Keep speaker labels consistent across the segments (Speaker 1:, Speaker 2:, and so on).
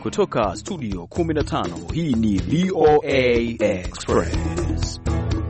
Speaker 1: Kutoka studio 15, hii ni VOA Express.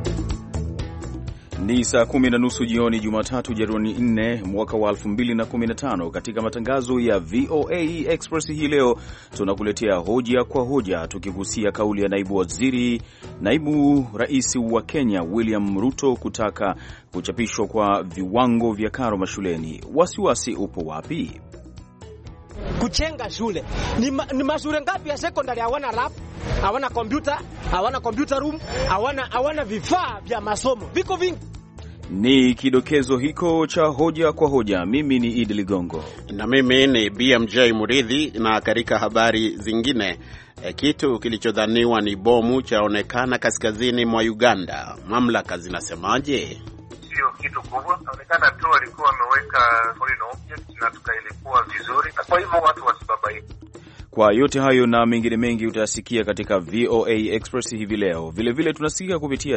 Speaker 1: Ni saa 10:30 jioni Jumatatu, Januari 4 mwaka wa 2015. Katika matangazo ya VOA Express hii leo tunakuletea hoja kwa hoja, tukigusia kauli ya naibu rais wa Kenya William Ruto kutaka kuchapishwa kwa viwango vya karo mashuleni. Wasiwasi upo wapi?
Speaker 2: Kuchenga shule ni mashule ngapi ya secondary hawana lab, hawana computer room, hawana vifaa vya masomo, viko vingi.
Speaker 1: Ni kidokezo hiko cha hoja kwa hoja. Mimi ni Idi Ligongo
Speaker 3: na mimi ni BMJ Muridhi. Na katika habari zingine, kitu kilichodhaniwa ni bomu chaonekana kaskazini mwa Uganda. Mamlaka zinasemaje?
Speaker 4: Sio kitu kubwa, inaonekana tu walikuwa wameweka foreign object na tukailipua vizuri, na kwa hivyo watu wasibabaike.
Speaker 1: Kwa yote hayo na mengine mengi utasikia katika VOA Express hivi leo. Vilevile tunasikia kupitia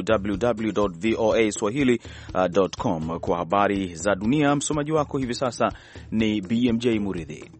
Speaker 1: www.voaswahili.com. Kwa habari za dunia, msomaji wako hivi sasa ni BMJ Muridhi.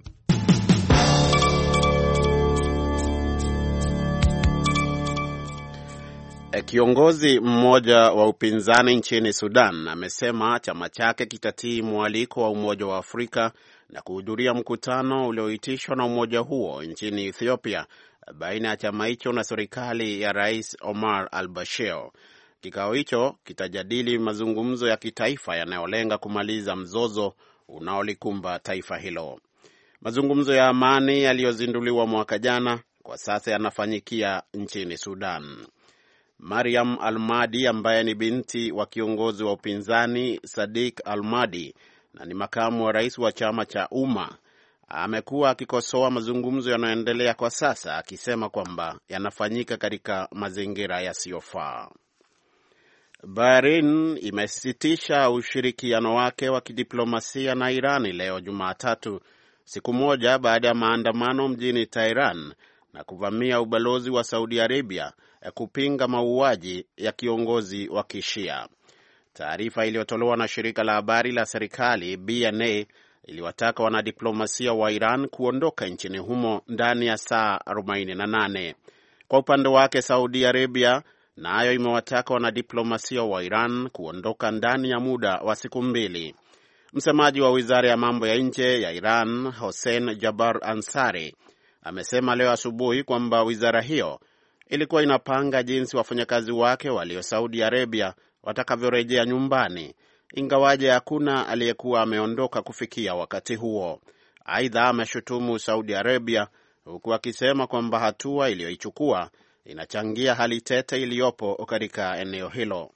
Speaker 3: Kiongozi mmoja wa upinzani nchini Sudan amesema chama chake kitatii mwaliko wa Umoja wa Afrika na kuhudhuria mkutano ulioitishwa na umoja huo nchini Ethiopia baina ya chama hicho na serikali ya Rais Omar al-Bashir. Kikao hicho kitajadili mazungumzo ya kitaifa yanayolenga kumaliza mzozo unaolikumba taifa hilo. Mazungumzo ya amani yaliyozinduliwa mwaka jana kwa sasa yanafanyikia nchini Sudan. Mariam Al-Mahdi ambaye ni binti wa kiongozi wa upinzani Sadiq Al-Mahdi na ni makamu wa rais wa chama cha Umma amekuwa akikosoa mazungumzo yanayoendelea kwa sasa, akisema kwamba yanafanyika katika mazingira yasiyofaa. Bahrain imesitisha ushirikiano wake wa kidiplomasia na Irani leo Jumatatu, siku moja baada ya maandamano mjini Tehran na kuvamia ubalozi wa Saudi Arabia kupinga mauaji ya kiongozi wa Kishia. Taarifa iliyotolewa na shirika la habari la serikali BNA iliwataka wanadiplomasia wa Iran kuondoka nchini humo ndani ya saa 48. Kwa upande wake, Saudi Arabia nayo imewataka wanadiplomasia wa Iran kuondoka ndani ya muda wa siku 2. Msemaji wa Wizara ya Mambo ya Nje ya Iran, Hossein Jabar Ansari, amesema leo asubuhi kwamba wizara hiyo ilikuwa inapanga jinsi wafanyakazi wake walio Saudi Arabia watakavyorejea nyumbani, ingawaje hakuna aliyekuwa ameondoka kufikia wakati huo. Aidha, ameshutumu Saudi Arabia huku akisema kwamba hatua iliyoichukua inachangia hali tete iliyopo katika eneo hilo.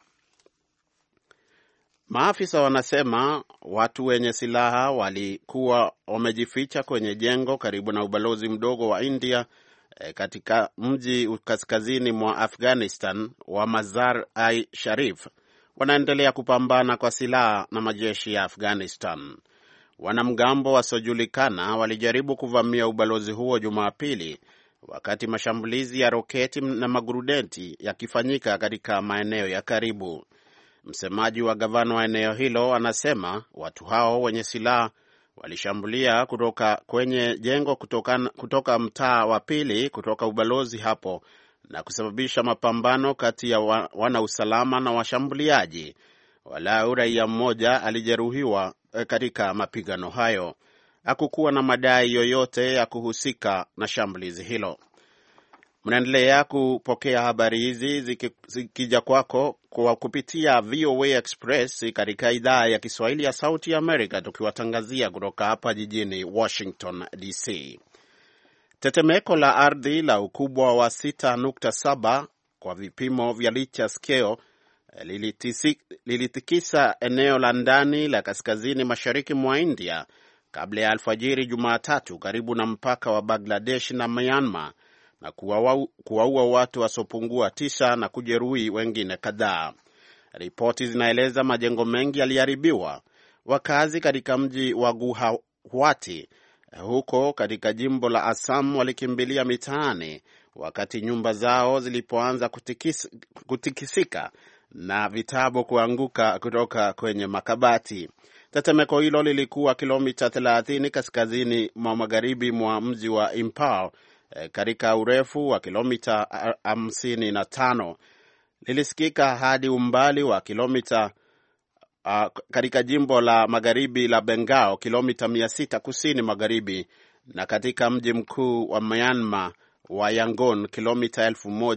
Speaker 3: Maafisa wanasema watu wenye silaha walikuwa wamejificha kwenye jengo karibu na ubalozi mdogo wa India katika mji kaskazini mwa Afghanistan wa Mazar-i-Sharif. Wanaendelea kupambana kwa silaha na majeshi ya Afghanistan. Wanamgambo wasiojulikana walijaribu kuvamia ubalozi huo Jumapili, wakati mashambulizi ya roketi na maguruneti yakifanyika katika maeneo ya karibu. Msemaji wa gavana wa eneo hilo anasema watu hao wenye silaha walishambulia kutoka kwenye jengo kutoka mtaa wa pili kutoka ubalozi hapo na kusababisha mapambano kati ya wanausalama na washambuliaji. Walau raia mmoja alijeruhiwa katika mapigano hayo. Hakukuwa na madai yoyote ya kuhusika na shambulizi hilo. Mnaendelea kupokea habari hizi zikija kwako kwa kupitia VOA Express katika idhaa ya Kiswahili ya Sauti ya Amerika, tukiwatangazia kutoka hapa jijini Washington DC. Tetemeko la ardhi la ukubwa wa 6.7 kwa vipimo vya Richter scale lilitikisa eneo la ndani la kaskazini mashariki mwa India kabla ya alfajiri Jumatatu karibu na mpaka wa Bangladesh na Myanmar na kuwaua watu wasiopungua 9 na kujeruhi wengine kadhaa. Ripoti zinaeleza majengo mengi yaliharibiwa. Wakazi katika mji wa Guwahati huko katika jimbo la Assam walikimbilia mitaani wakati nyumba zao zilipoanza kutikisika na vitabu kuanguka kutoka kwenye makabati. Tetemeko hilo lilikuwa kilomita 30 kaskazini mwa magharibi mwa mji wa Impal katika urefu wa kilomita 55. Lilisikika hadi umbali wa kilomita katika jimbo la magharibi la Bengal, kilomita 600 kusini magharibi, na katika mji mkuu wa Myanmar wa Yangon, kilomita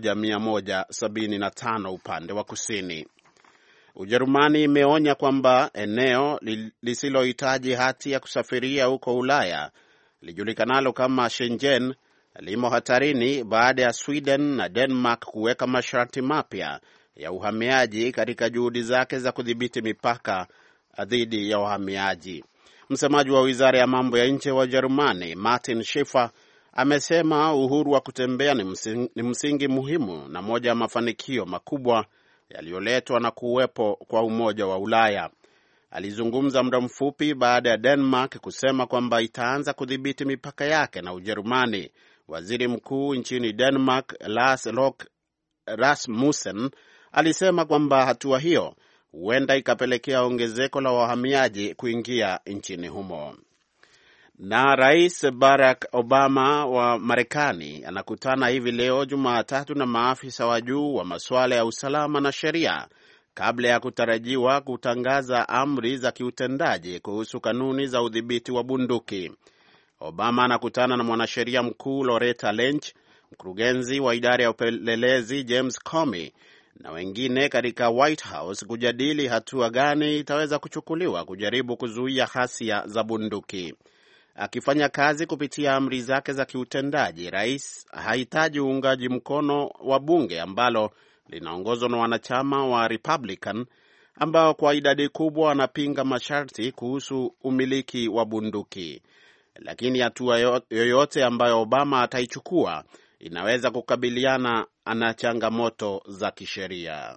Speaker 3: 1175 upande wa kusini. Ujerumani imeonya kwamba eneo lisilohitaji hati ya kusafiria huko Ulaya lijulikanalo kama Schengen limo hatarini baada ya Sweden na Denmark kuweka masharti mapya ya uhamiaji katika juhudi zake za kudhibiti mipaka dhidi ya wahamiaji. Msemaji wa Wizara ya Mambo ya Nje wa Ujerumani, Martin Schiffer, amesema uhuru wa kutembea ni msingi muhimu na moja ya mafanikio makubwa yaliyoletwa na kuwepo kwa Umoja wa Ulaya. Alizungumza muda mfupi baada ya Denmark kusema kwamba itaanza kudhibiti mipaka yake na Ujerumani. Waziri Mkuu nchini Denmark, Lars Løkke Rasmussen, alisema kwamba hatua hiyo huenda ikapelekea ongezeko la wahamiaji kuingia nchini humo. Na Rais Barack Obama wa Marekani anakutana hivi leo Jumatatu na maafisa wa juu wa masuala ya usalama na sheria kabla ya kutarajiwa kutangaza amri za kiutendaji kuhusu kanuni za udhibiti wa bunduki. Obama anakutana na mwanasheria mkuu Loretta Lynch, mkurugenzi wa idara ya upelelezi James Comey na wengine katika White House kujadili hatua gani itaweza kuchukuliwa kujaribu kuzuia ghasia za bunduki. Akifanya kazi kupitia amri zake za kiutendaji, rais hahitaji uungaji mkono wa bunge ambalo linaongozwa na wanachama wa Republican ambao kwa idadi kubwa wanapinga masharti kuhusu umiliki wa bunduki. Lakini hatua yoyote ambayo Obama ataichukua inaweza kukabiliana na changamoto za kisheria.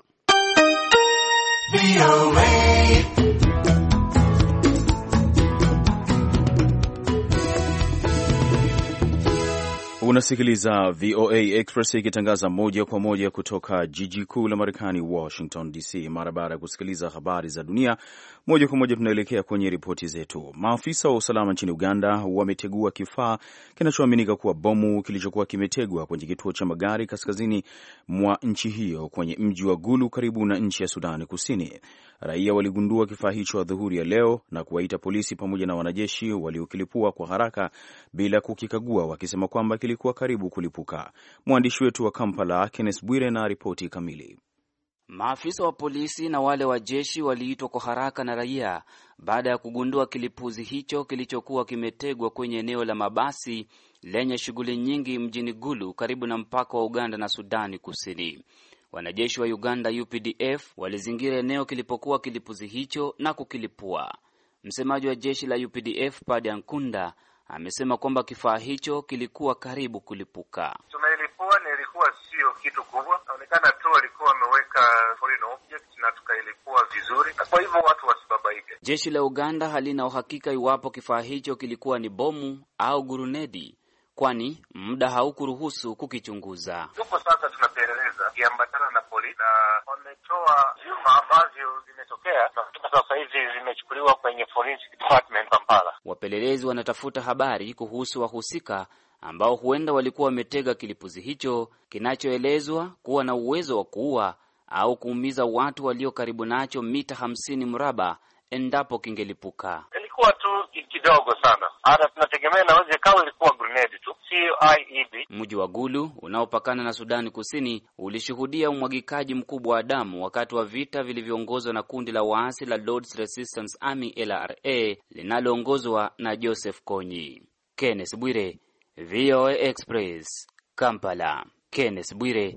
Speaker 1: Unasikiliza VOA Express ikitangaza moja kwa moja kutoka jiji kuu la Marekani, Washington DC. Mara baada ya kusikiliza habari za dunia moja kwa moja, tunaelekea kwenye ripoti zetu. Maafisa wa usalama nchini Uganda wametegua kifaa kinachoaminika kuwa bomu kilichokuwa kimetegwa kwenye kituo cha magari kaskazini mwa nchi hiyo kwenye mji wa Gulu karibu na nchi ya Sudani Kusini. Raia waligundua kifaa hicho adhuhuri ya leo na kuwaita polisi pamoja na wanajeshi waliokilipua kwa haraka bila kukikagua, wakisema kwamba kilikuwa karibu kulipuka. Mwandishi wetu wa Kampala, Kenneth Bwire, na ripoti kamili.
Speaker 5: Maafisa wa polisi na wale wa jeshi waliitwa kwa haraka na raia baada ya kugundua kilipuzi hicho kilichokuwa kimetegwa kwenye eneo la mabasi lenye shughuli nyingi mjini Gulu karibu na mpaka wa Uganda na Sudani Kusini. Wanajeshi wa Uganda UPDF walizingira eneo kilipokuwa kilipuzi hicho na kukilipua. Msemaji wa jeshi la UPDF Paddy Ankunda amesema kwamba kifaa hicho kilikuwa karibu kulipuka.
Speaker 4: Tumeilipua na ilikuwa sio kitu kubwa. Inaonekana tu walikuwa wameweka foreign object na tukailipua vizuri. Na kwa hivyo watu wasibabaike.
Speaker 5: Jeshi la Uganda halina uhakika iwapo kifaa hicho kilikuwa ni bomu au gurunedi, kwani muda haukuruhusu kukichunguza.
Speaker 4: Tupo sasa tunapeleleza kiambatana na polisi na wametoa vyuma ambavyo vimetokea na sasa hivi vimechukuliwa kwenye forensic department Kampala.
Speaker 5: Wapelelezi wanatafuta habari kuhusu wahusika ambao huenda walikuwa wametega kilipuzi hicho kinachoelezwa kuwa na uwezo wa kuua au kuumiza watu walio karibu nacho mita 50 mraba endapo kingelipuka.
Speaker 4: Ilikuwa tu kidogo sana. Hata tunategemea naweza kawa ilikuwa grenade tu, CIED.
Speaker 5: Mji wa Gulu unaopakana na Sudani Kusini ulishuhudia umwagikaji mkubwa wa damu wakati wa vita vilivyoongozwa na kundi la waasi la Lord's Resistance Army LRA linaloongozwa na Joseph Kony. Kenneth Bwire, VOA Express, Kampala. Kenneth Bwire.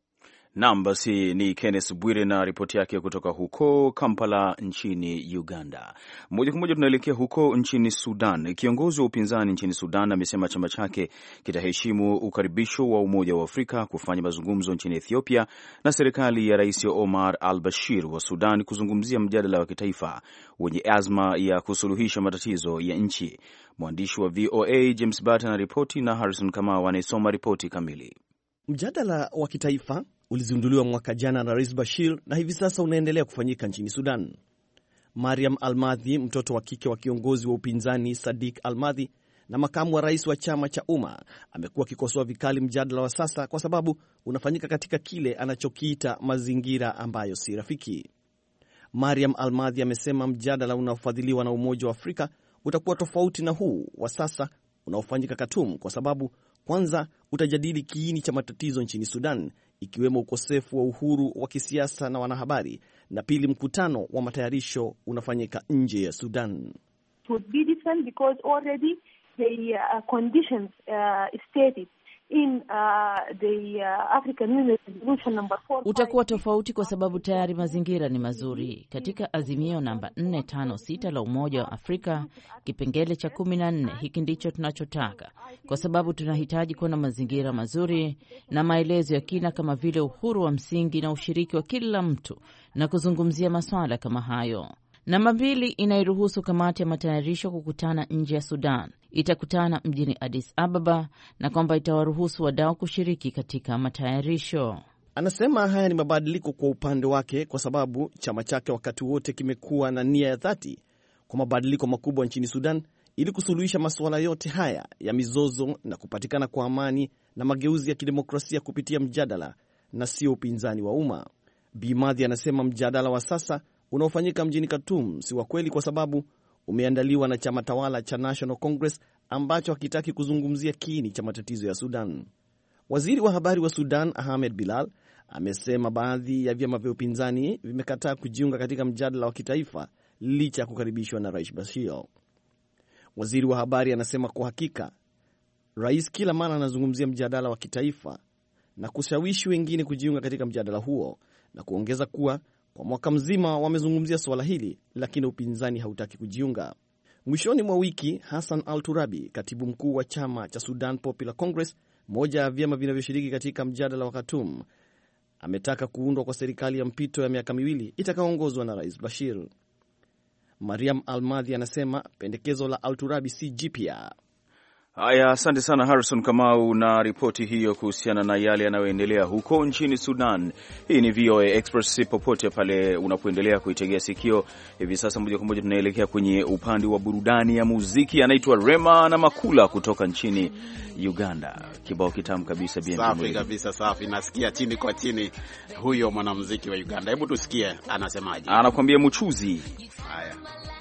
Speaker 1: Naam, basi ni Kenneth Bwire na ripoti yake kutoka huko Kampala nchini Uganda. Moja kwa moja tunaelekea huko nchini Sudan. Kiongozi wa upinzani nchini Sudan amesema chama chake kitaheshimu ukaribisho wa Umoja wa Afrika kufanya mazungumzo nchini Ethiopia na serikali ya Rais Omar al-Bashir wa Sudan kuzungumzia mjadala wa kitaifa wenye azma ya kusuluhisha matatizo ya nchi. Mwandishi wa VOA James Barton anaripoti na Harrison Kamau anayesoma ripoti kamili.
Speaker 6: Mjadala wa kitaifa ulizinduliwa mwaka jana na Rais Bashir na hivi sasa unaendelea kufanyika nchini Sudan. Mariam Almadhi, mtoto wa kike wa kiongozi wa upinzani Sadiq Almadhi na makamu wa rais wa chama cha Umma, amekuwa akikosoa vikali mjadala wa sasa kwa sababu unafanyika katika kile anachokiita mazingira ambayo si rafiki. Mariam Almadhi amesema mjadala unaofadhiliwa na Umoja wa Afrika utakuwa tofauti na huu wa sasa unaofanyika Khartoum kwa sababu kwanza utajadili kiini cha matatizo nchini Sudan, ikiwemo ukosefu wa uhuru wa kisiasa na wanahabari, na pili, mkutano wa matayarisho unafanyika nje ya Sudan.
Speaker 7: It would be different because already the conditions stated in the African Union Resolution number 4.
Speaker 8: Utakuwa tofauti kwa sababu tayari mazingira ni mazuri. Katika azimio namba 456 la Umoja wa Afrika, kipengele cha 14, hiki ndicho tunachotaka kwa sababu tunahitaji kuwa na mazingira mazuri na maelezo ya kina kama vile uhuru wa msingi na ushiriki wa kila mtu na kuzungumzia masuala kama hayo. Namba 2 inairuhusu kamati ya matayarisho kukutana nje ya Sudan. Itakutana mjini Addis Ababa na kwamba itawaruhusu wadau kushiriki katika matayarisho.
Speaker 6: Anasema haya ni mabadiliko kwa upande wake kwa sababu chama chake wakati wote kimekuwa na nia ya dhati kwa mabadiliko makubwa nchini Sudan ili kusuluhisha masuala yote haya ya mizozo na kupatikana kwa amani na mageuzi ya kidemokrasia kupitia mjadala na sio upinzani wa umma. Bi Madhi anasema mjadala wa sasa unaofanyika mjini Khartoum si wa kweli kwa sababu umeandaliwa na chama tawala cha National Congress ambacho hakitaki kuzungumzia kiini cha matatizo ya Sudan. Waziri wa habari wa Sudan Ahmed Bilal amesema baadhi ya vyama vya upinzani vimekataa kujiunga katika mjadala wa kitaifa licha ya kukaribishwa na Rais Bashir. Waziri wa habari anasema kwa hakika rais kila mara anazungumzia mjadala wa kitaifa na kushawishi wengine kujiunga katika mjadala huo, na kuongeza kuwa kwa mwaka mzima wamezungumzia swala hili lakini upinzani hautaki kujiunga. Mwishoni mwa wiki, Hassan Al-Turabi, katibu mkuu wa chama cha Sudan Popular Congress, moja ya vyama vinavyoshiriki katika mjadala wa Khartoum, ametaka kuundwa kwa serikali ya mpito ya miaka 2 itakayoongozwa na Rais Bashir. Mariam Almadhi anasema pendekezo la Al-Turabi si jipya.
Speaker 1: Haya, asante sana Harrison Kamau na ripoti hiyo kuhusiana na yale yanayoendelea huko nchini Sudan. Hii ni VOA Express, popote pale unapoendelea kuitegea sikio. Hivi sasa moja kwa moja tunaelekea kwenye upande wa burudani ya muziki. Anaitwa Rema na Makula kutoka nchini Uganda. Kibao kitamu kabisa,
Speaker 3: safi kabisa, safi. Nasikia chini kwa chini huyo mwanamuziki wa Uganda. Hebu tusikie anasemaje.
Speaker 1: Anakuambia mchuzi.
Speaker 3: Haya.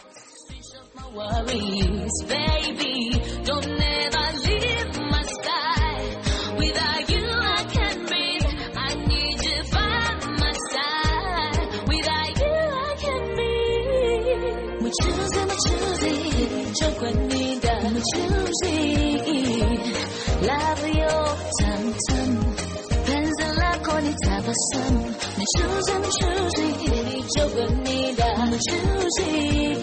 Speaker 9: Worries, baby, don't never leave my sky. Without you I can't breathe, I need you by my side. Without you I can't breathe. Mchuzi, chokwenda, mchuzi. Love you, tam-tam. Penzi lako ni tabasamu. Mchuzi, chokwenda, mchuzi.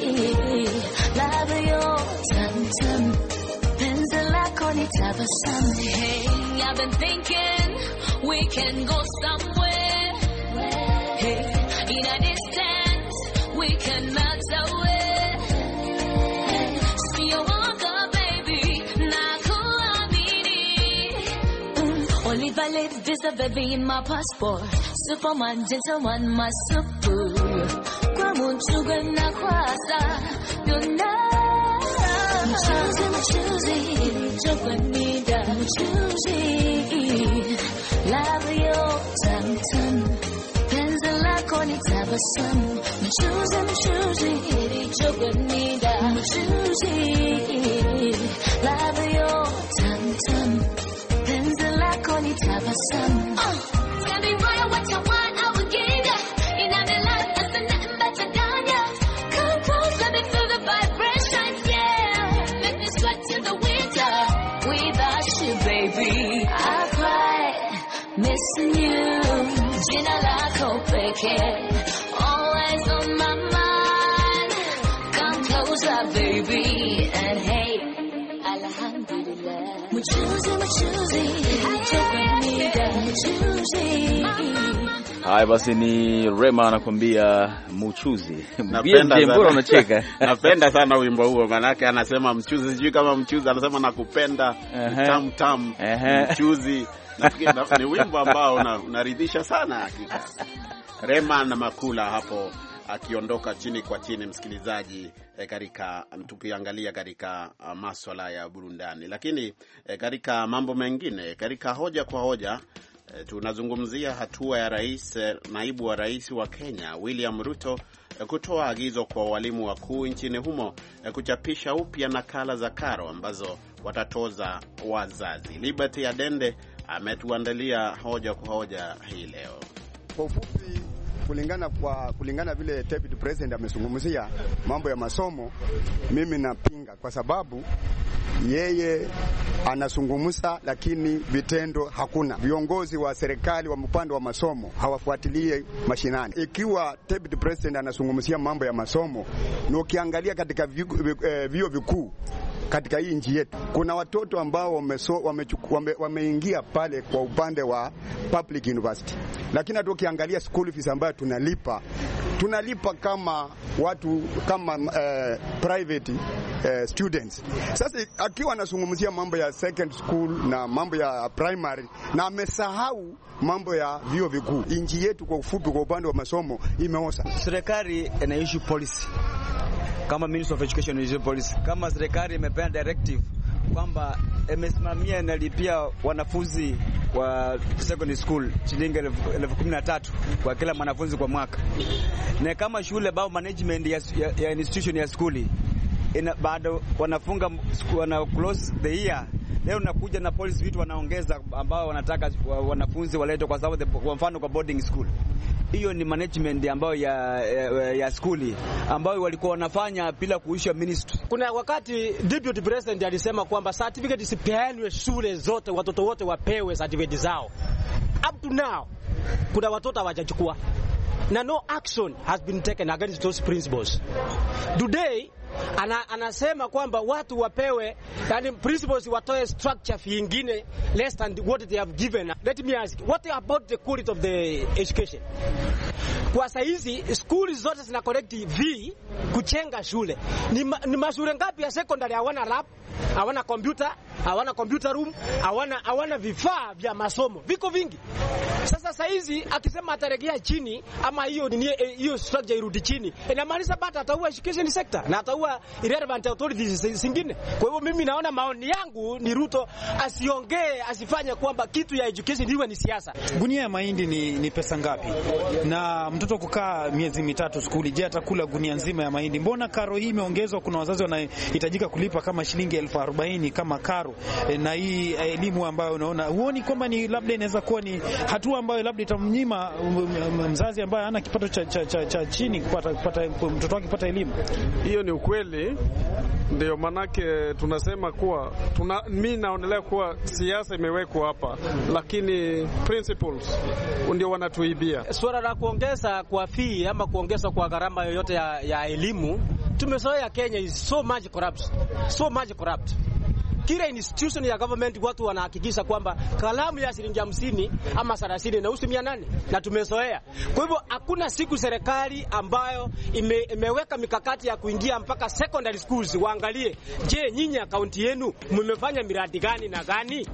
Speaker 9: Love you, tam-tam. Penzi lako ni tabasamu. Hey, I've been thinking we can go somewhere. Hey, in a distance we can melt away. Hey, see you walk up, baby. Nakuamini. Only valid visa, baby, in my passport. Superman, gentleman, my super. Kwa mchugwe na kwasa. Mchuzi, chokwenda, mchuzi. Love you, tam-tam. Penzi lako ni tabasamu. Mchuzi, chokwenda, mchuzi. Love you, tam-tam. Penzi lako ni tabasamu. Tell me right what you want, I will give ya. In my life, there's nothing better than ya. Come close, let me feel the vibrations, yeah. Make me sweat till the winter. Without you, baby, I cry, missing you. Jina lako pekee, always on my mind. Come closer, baby, and hey, alhamdulillah. Mchuzi, chokwenda, mchuzi.
Speaker 1: Haya basi, ni Rema anakuambia mchuzi.
Speaker 3: Mbona
Speaker 1: unacheka?
Speaker 3: Napenda sana wimbo huo, manake anasema mchuzi, sijui kama mchuzi, anasema nakupenda, tam-tam, mchuzi. Nafikiri ni wimbo ambao unaridhisha sana hakika. Rema na Makula hapo akiondoka chini kwa chini, msikilizaji, katika tukiangalia katika masuala ya burundani. Lakini katika mambo mengine, katika hoja kwa hoja, tunazungumzia hatua ya naibu wa rais wa Kenya William Ruto kutoa agizo kwa walimu wakuu nchini humo kuchapisha upya nakala za karo ambazo watatoza wazazi. Liberty Adende ametuandalia hoja kwa hoja hii leo.
Speaker 10: Kwa ufupi, kulingana vile Deputy President amezungumzia mambo ya masomo, mimi napinga, kwa sababu yeye anazungumza lakini vitendo hakuna. Viongozi wa serikali wa upande wa masomo hawafuatilie mashinani. Ikiwa Deputy President anazungumzia mambo ya masomo, na ukiangalia katika vyuo vikuu katika hii nchi yetu, kuna watoto ambao wameingia pale kwa upande wa public university, lakini hata ukiangalia school fees ambayo tunalipa kama watu kama private students. Sasa akiwa anazungumzia mambo ya second school na mambo ya primary na amesahau mambo ya vyuo vikuu, nchi yetu kwa ufupi kwa upande wa masomo imeosa.
Speaker 11: Serikali ina issue policy kama Ministry of Education issue policy. Kama serikali imepeana directive kwamba imesimamia inalipia wanafunzi wa secondary school shilingi 13,000 kwa kila mwanafunzi kwa mwaka, na kama shule bao management ya institution ya skuli bado wanafunga, wana close the year, leo nakuja na police vitu wanaongeza ambao wanataka wanafunzi waletwe kwa sababu kwa mfano kwa boarding school. Hiyo ni management ambayo ya skuli ambayo walikuwa wanafanya bila kuisha ministry.
Speaker 2: Kuna wakati Deputy President alisema kwamba certificate isipeanwe shule zote, watoto wote wapewe certificate zao. Up to now kuna watoto hawajachukua, na no action has been taken against those principles. Today anasema kwamba watu wapewe, yani principals watoe structure nyingine less than what they have given. Let me ask, what about the quality of the education? Kwa saizi school zote zina collect V kuchenga shule. Ni mashule ngapi ya secondary hawana lab, hawana computer room, hawana vifaa vya masomo? Viko vingi. Sasa saizi akisema ataregea chini ama hiyo structure irudi chini, inamaanisha bado ataua education sector na ataua irrelevant authorities zingine. Kwa hivyo mimi naona, maoni yangu ni Ruto asiongee, asifanye kwamba kitu ya education iwe ni siasa.
Speaker 12: Gunia ya mahindi ni pesa ngapi? Na mtoto kukaa miezi mitatu skuli, je, atakula gunia nzima ya mahindi? Mbona karo hii imeongezwa? Kuna wazazi wanahitajika kulipa kama shilingi 40,000 kama karo, na hii elimu ambayo unaona, huoni kwamba ni labda inaweza kuwa ni hatua ambayo labda itamnyima mzazi ambaye hana kipato cha chini kupata mtoto wake kupata elimu?
Speaker 13: Hiyo ni ukweli, ndio manake tunasema kuwa mimi naonelea kuwa siasa imewekwa hapa, lakini principles ndio wanatuibia.
Speaker 2: Swala la kuongeza kwa fee ama kuongeza kwa gharama yoyote ya elimu, tumezoea Kenya is so much corrupt. Kila institution ya government watu wanahakikisha kwamba kalamu ya shilingi 50 ama 30 na 800, na tumezoea. Kwa hivyo hakuna siku serikali ambayo imeweka mikakati ya kuingia mpaka secondary schools waangalie, je, nyinyi akaunti yenu mmefanya miradi gani na gani?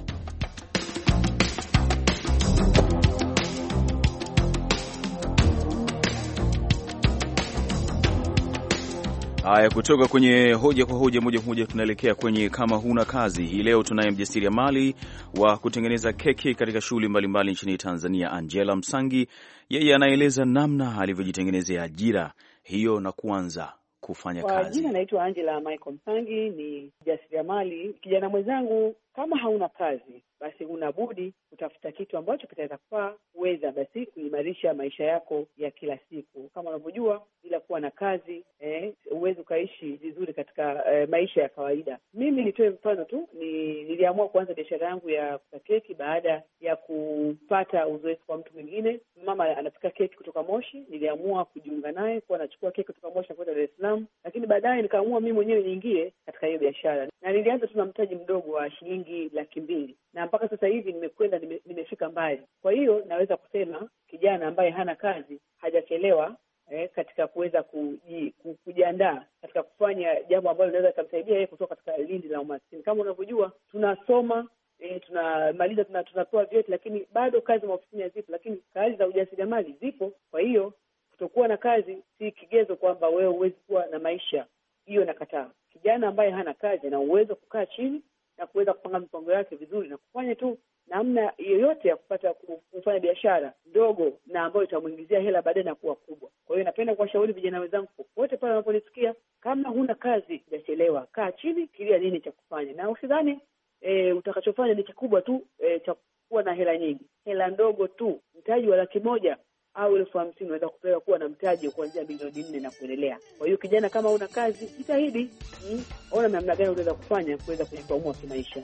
Speaker 1: Haya, kutoka kwenye hoja kwa hoja moja kwa moja tunaelekea kwenye kama huna kazi. Hii leo tunaye mjasiriamali wa kutengeneza keki katika shughuli mbalimbali nchini Tanzania, Angela Msangi. Yeye anaeleza namna alivyojitengenezea ajira hiyo na kuanza kufanya kazi.
Speaker 14: Jina naitwa Angela Michael Msangi, ni mjasiriamali. Kijana mwenzangu, kama hauna kazi basi unabudi kutafuta kitu ambacho kitaweza kuweza basi kuimarisha maisha yako ya kila siku. Kama unavyojua, bila kuwa na kazi uweze ukaishi vizuri katika maisha ya kawaida. Mimi nitoe mfano tu, niliamua kuanza biashara yangu ya keki baada ya kupata uzoefu kwa mtu mwingine. Mama anapika keki kutoka Moshi, niliamua kujiunga naye kuwa nachukua keki kutoka Moshi na kwenda Dar es Salaam, lakini baadaye nikaamua mimi mwenyewe niingie katika hiyo biashara, na nilianza tu na mtaji mdogo wa shilingi 200,000 na mpaka sasa hivi nimefika mbali. Kwa hiyo naweza kusema kijana ambaye hana kazi hajachelewa katika kuweza kujiandaa katika kufanya jambo ambalo linaweza kumsaidia yeye kutoka katika lindi la umaskini. Kama unavyojua, tunasoma tunamaliza, tunatoa vyeti, lakini bado kazi maofisini hazipo, lakini kazi za ujasiriamali zipo. Kwa hiyo Kutokuwa na kazi si kigezo kwamba wewe huwezi kuwa na maisha. Hiyo nakataa. Kijana ambaye hana kazi ana uwezo kukaa chini na kuweza kupanga mipango yake vizuri na kufanya tu namna yoyote ya kupata kufanya biashara ndogo na ambayo itamuingizia hela baadaye na kuwa kubwa. Kwa hiyo napenda kuwashauri vijana wenzangu popote pale wanaponisikia, kama huna kazi, hujachelewa, kaa chini, fikiria nini cha kufanya. Na usidhani utakachofanya ni kikubwa tu cha kuwa na hela nyingi. Hela ndogo tu, mtaji wa 100,000 au 50,000 unaweza kupewa kuwa na mtaji kuanzia milioni 4 na kuendelea. Kwa hiyo kijana, kama una kazi, jitahidi, ona namna gani unaweza kufanya kuweza kujikwamua kimaisha.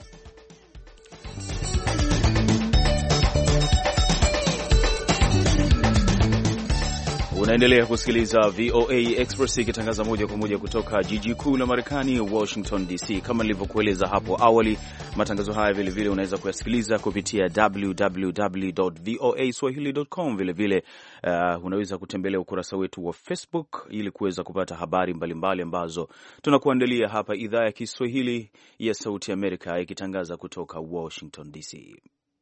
Speaker 1: Unaendelea kusikiliza VOA Express ikitangaza moja kwa moja kutoka jiji kuu la Marekani, Washington DC. Kama nilivyokueleza hapo awali, matangazo haya vile vile unaweza kuyasikiliza kupitia www.voaswahili.com. Vile vile unaweza kutembelea ukurasa wetu wa Facebook ili kuweza kupata habari mbalimbali ambazo tunakuandalia hapa idhaa ya Kiswahili ya Sauti Amerika ikitangaza kutoka Washington DC.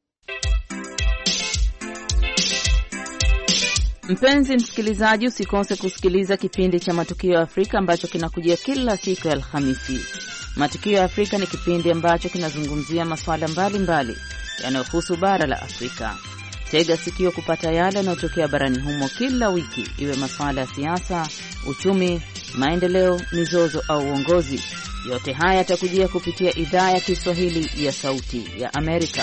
Speaker 8: Mpenzi msikilizaji, usikose kusikiliza kipindi cha Matukio ya Afrika ambacho kinakujia kila siku ya Alhamisi. Matukio ya Afrika ni kipindi ambacho kinazungumzia masuala mbalimbali yanayohusu bara la Afrika. Tega sikio kupata yale yanayotokea barani humo kila wiki, iwe masuala ya siasa, uchumi, maendeleo, mizozo au uongozi. Yote haya yatakujia kupitia idhaa ya Kiswahili ya Sauti ya Amerika.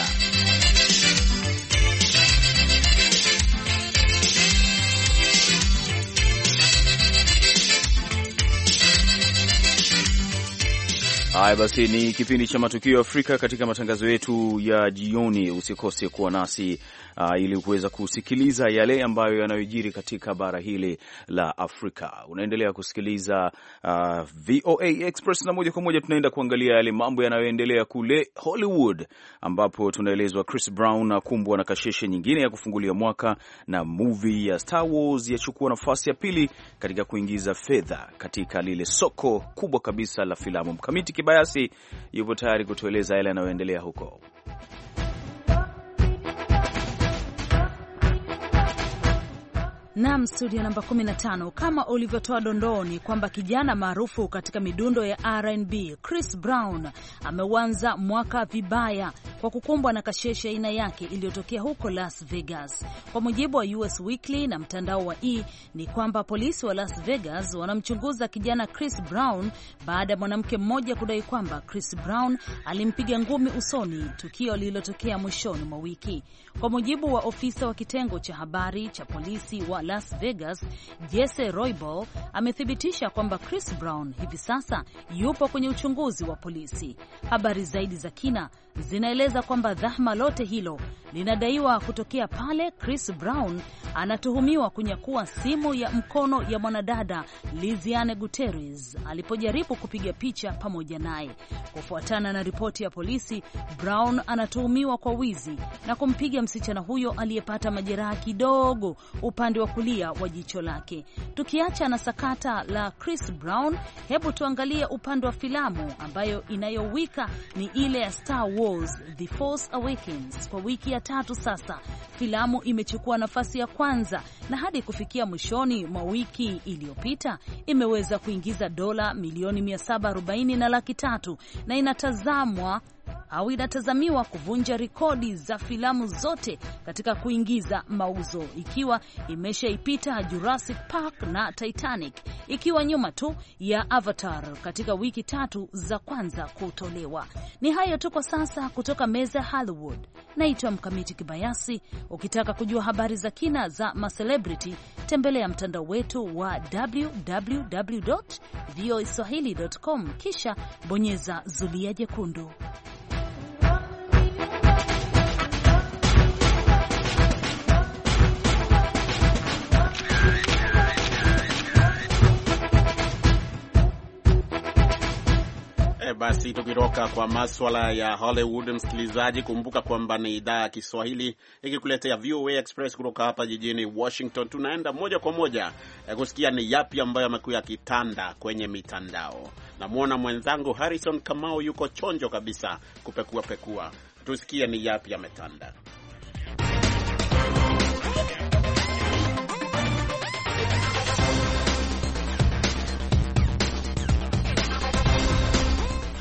Speaker 1: Haya basi, ni kipindi cha Matukio ya Afrika. Katika matangazo yetu ya jioni, usikose kuwa nasi ili kuweza kusikiliza yale ambayo yanayojiri katika bara hili la Afrika. Unaendelea kusikiliza VOA Express, na moja kwa moja tunaenda kuangalia yale mambo yanayoendelea kule Hollywood, ambapo tunaelezwa Chris Brown akumbwa na kasheshe nyingine ya kufungulia mwaka, na movie ya Star Wars yachukua nafasi ya pili katika kuingiza fedha katika lile soko kubwa kabisa la filamu. Mkamiti Kibayasi yupo tayari kutueleza yale yanayoendelea huko.
Speaker 15: Naam, studio namba 15. Kama ulivyotoa dondoni kwamba kijana maarufu katika midundo ya R&B Chris Brown ameuanza mwaka vibaya kwa kukumbwa na kasheshe aina yake iliyotokea huko Las Vegas. Kwa mujibu wa US Weekly na mtandao wa ni kwamba polisi wa Las Vegas wanamchunguza kijana Chris Brown baada ya mwanamke mmoja kudai kwamba Chris Brown alimpiga ngumi usoni, tukio lililotokea mwishoni mwa wiki. Kwa mujibu wa ofisa wa kitengo cha habari cha polisi wa Las Vegas, Jesse Roybal, amethibitisha kwamba Chris Brown hivi sasa yupo kwenye uchunguzi wa polisi. Habari zaidi za kina zinaeleza kwamba dhahma lote hilo linadaiwa kutokea pale Chris Brown anatuhumiwa kunyakua simu ya mkono ya mwanadada Liziane Gutierrez alipojaribu kupiga picha pamoja naye. Kufuatana na ripoti ya polisi, Brown anatuhumiwa kwa wizi na kumpiga msichana huyo aliyepata majeraha kidogo upande wa kulia wa jicho lake. Tukiacha na sakata la Chris Brown, hebu tuangalie upande wa filamu ambayo inayowika ni ile ya Star Wars The Force Awakens. Kwa wiki ya 3 sasa, filamu imechukua nafasi ya kwanza na hadi kufikia mwishoni mwa wiki iliyopita imeweza kuingiza dola milioni 740 na laki 3 na inatazamiwa kuvunja rekodi za filamu zote katika kuingiza mauzo, ikiwa imeshaipita Jurassic Park na Titanic, ikiwa nyuma tu ya Avatar katika wiki 3 za kwanza kutolewa. Ni hayo tu kwa sasa kutoka meza Hollywood. Naitwa Mkamiti Kibayasi. Ukitaka kujua habari za kina za macelebrity, tembelea mtandao wetu wa www.voaswahili.com, kisha bonyeza zulia jekundu.
Speaker 3: Basi tukitoka kwa maswala ya Hollywood, msikilizaji, kumbuka kwamba ni idhaa ya Kiswahili ikikuletea VOA Express kutoka hapa jijini Washington. Tunaenda moja kwa moja kusikia ni yapi ambayo amekuwa kitanda kwenye mitandao. Namuona mwenzangu Harrison Kamau yuko chonjo kabisa kupekua. Tusikie ni yapi ametanda.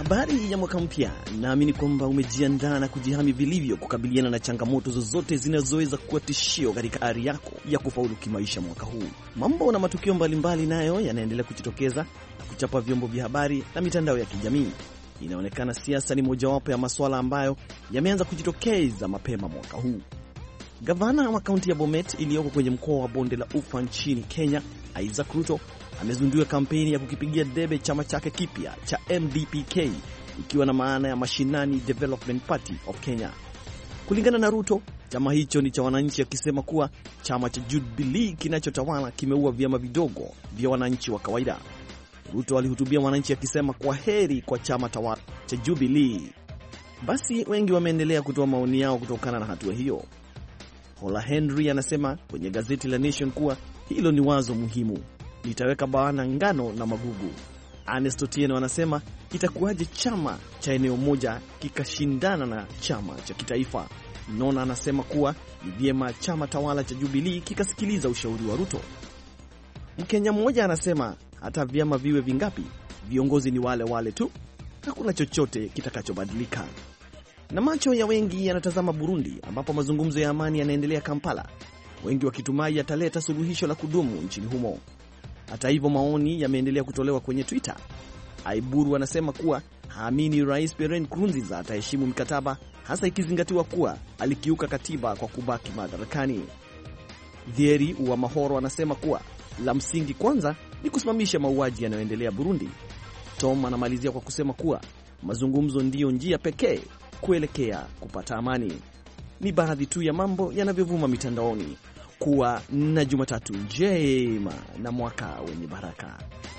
Speaker 6: Habari ya mwaka mpya, naamini kwamba umejiandaa na kujihami vilivyo kukabiliana na changamoto zozote zinazoweza kuwa tishio katika ari yako ya kufaulu kimaisha mwaka huu. Mambo na matukio mbalimbali nayo yanaendelea kujitokeza na kuchapa vyombo vya habari na mitandao ya kijamii. Inaonekana siasa ni mojawapo ya masuala ambayo yameanza kujitokeza mapema mwaka huu. Gavana wa kaunti ya Bomet iliyoko kwenye mkoa wa Bonde la Ufa nchini Kenya, Isaac Ruto, amezindua kampeni ya kukipigia debe chama chake kipya cha MDPK, ikiwa na maana ya Mashinani Development Party of Kenya. Kulingana na Ruto, chama hicho ni cha wananchi, akisema kuwa chama cha Jubilee kinachotawala kimeua vyama vidogo vya wananchi wa kawaida. Ruto alihutubia wananchi akisema kwa heri kwa chama tawala cha Jubilee. Basi wengi wameendelea kutoa maoni yao kutokana na hatua hiyo. Hola Henry anasema kwenye gazeti la Nation kuwa hilo ni wazo muhimu, litaweka bayana ngano na magugu. Ernest Otieno anasema itakuwaje chama cha eneo moja kikashindana na chama cha kitaifa. Nona anasema kuwa ni vyema chama tawala cha Jubilee kikasikiliza ushauri wa Ruto. Mkenya mmoja anasema hata vyama viwe vingapi, viongozi ni wale wale tu, hakuna chochote kitakachobadilika. Na macho ya wengi yanatazama Burundi, ambapo mazungumzo ya amani yanaendelea Kampala, wengi wakitumai yataleta suluhisho la kudumu nchini humo. Hata hivyo, maoni yameendelea kutolewa kwenye Twitter. Aiburu anasema kuwa haamini Rais Pierre Nkurunziza ataheshimu mikataba, hasa ikizingatiwa kuwa alikiuka katiba kwa kubaki madarakani. Dhieri wa Mahoro anasema kuwa la msingi kwanza ni kusimamisha mauaji yanayoendelea Burundi. Tom anamalizia kwa kusema kuwa mazungumzo ndiyo njia pekee kuelekea kupata amani. Ni baadhi tu ya mambo yanavyovuma mitandaoni. Kuwa na Jumatatu njema na mwaka wenye baraka.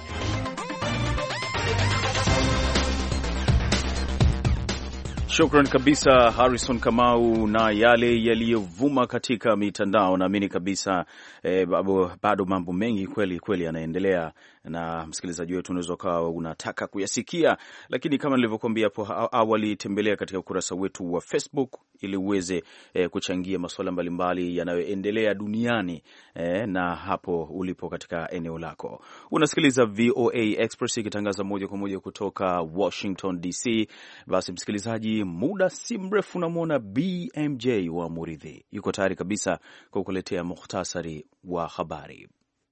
Speaker 1: Shukran kabisa Harrison Kamau na yale yaliyovuma katika mitandao. Naamini kabisa bado mambo mengi kweli yanaendelea, na msikilizaji wetu unaweza kawa unataka kuyasikia, lakini kama nilivyokuambia hapo awali, tembelea katika ukurasa wetu wa Facebook ili uweze kuchangia masuala mbalimbali yanayoendelea duniani na hapo ulipo katika eneo lako. Unasikiliza VOA Express ikitangaza moja kwa moja kutoka Washington DC. Basi msikilizaji, muda si mrefu namwona BMJ wa Muridhi yuko tayari kabisa kwa kukuletea mukhtasari wa habari.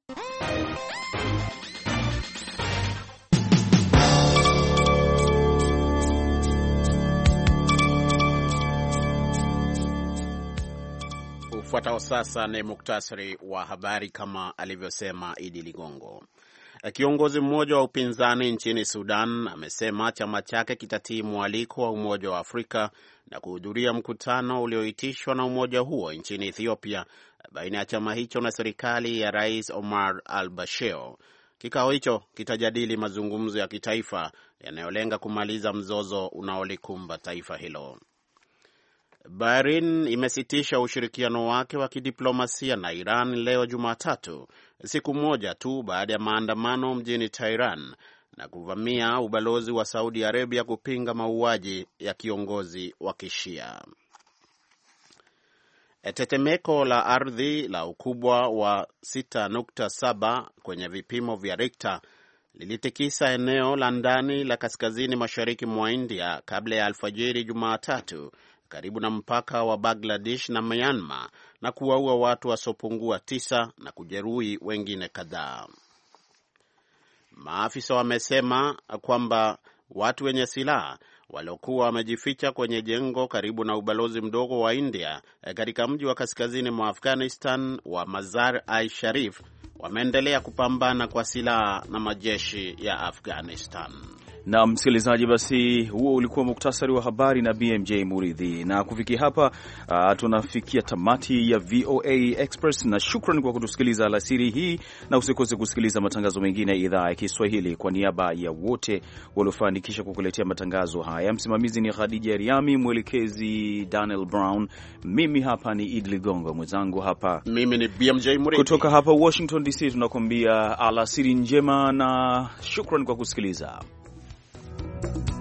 Speaker 3: Ufuatao sasa ni muktasari wa habari kama alivyosema Idi Ligongo. Kiongozi mmoja wa upinzani nchini Sudan amesema chama chake kitatii mwaliko wa Umoja wa Afrika na kuhudhuria mkutano ulioitishwa na umoja huo nchini Ethiopia baina ya chama hicho na serikali ya Rais Omar al-Bashir. Kikao hicho kitajadili mazungumzo ya kitaifa yanayolenga kumaliza mzozo unaolikumba taifa hilo. Bahrain imesitisha ushirikiano wake wa kidiplomasia na Iran leo Jumatatu, siku moja tu baada ya maandamano mjini Tehran na kuvamia ubalozi wa Saudi Arabia kupinga mauaji ya kiongozi wa Kishia. Tetemeko la ardhi la ukubwa wa 6.7 kwenye vipimo vya Richter lilitikisa eneo la ndani la kaskazini mashariki mwa India kabla ya alfajiri Jumatatu karibu na mpaka wa Bangladesh na Myanmar na kuwaua watu wasiopungua 9 na kujeruhi wengine kadhaa. Maafisa wamesema kwamba watu wenye silaha waliokuwa wamejificha kwenye jengo karibu na ubalozi mdogo wa India katika mji wa kaskazini mwa Afghanistan wa Mazar-i-Sharif wameendelea kupambana kwa silaha na majeshi ya Afghanistan.
Speaker 1: Na msikilizaji, basi huo ulikuwa muktasari wa habari na BMJ Muridhi, na kufikia hapa tunafikia tamati ya VOA Express, na shukrani kwa kutusikiliza alasiri hii, na usikose kusikiliza matangazo mengine ya idhaa ya Kiswahili. Kwa niaba ya wote waliofanikisha kukuletea matangazo haya, msimamizi ni Khadija Riami, mwelekezi Daniel Brown, mimi hapa ni Idli Gongo, mwenzangu hapa
Speaker 3: mimi ni BMJ Muridhi.
Speaker 1: Kutoka hapa Washington DC tunakuambia alasiri njema na shukrani kwa kusikiliza.